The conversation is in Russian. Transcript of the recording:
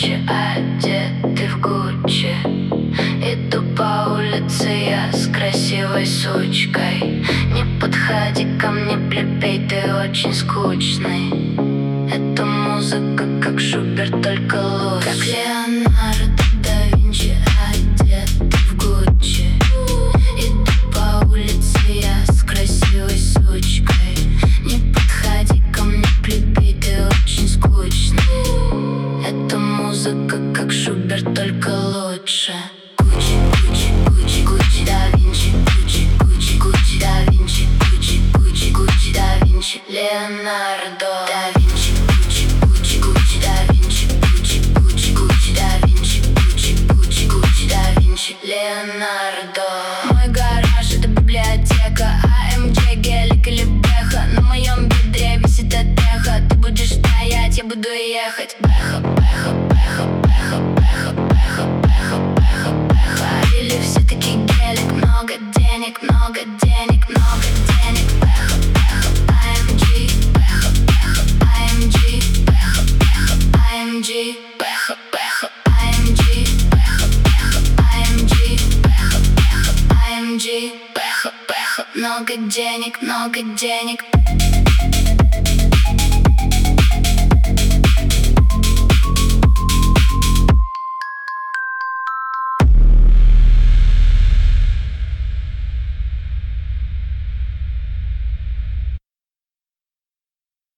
Винчи, одетый в Гуччи. Иду по улице я с красивой сучкой. Не подходи ко мне, плебей, ты очень скучный. Эта музыка как Шуберт, только лучше. Как Леонардо да Винчи, одетый в Гуччи. Иду по улице я с красивой сучкой. Не подходи ко мне, плебей, ты очень скучный. Эта музыка как Шуберт, только лучше. Гуччи, Гуччи, Гуччи, Гуччи да Винчи. Гуччи, Гуччи, Гуччи да Винчи. Гуччи, Гуччи, Гуччи да Винчи. Леонардо да Винчи. Гуччи, Гуччи, Гуччи да Винчи. Гуччи, Гуччи, Гуччи да Винчи. Гуччи, Гуччи, Гуччи да Винчи. Леонардо. Мой гараж — это библиотека. AMG, гелик или бэха. На моем бедре висит от эха. Ты будешь стоять, я буду ехать. Бэха, бэха, бэха, бэха, бэха, бэха, бэха, бэха, бэха. Или все-таки гелик. Много денег, много денег, много денег. Бэха, бэха, AMG, бэха, бэха, AMG, бэха, бэха, AMG, бэха, бэха, AMG, бэха, бэха, AMG, бэха, бэха, AMG, бэха, бэха. Много денег, много денег.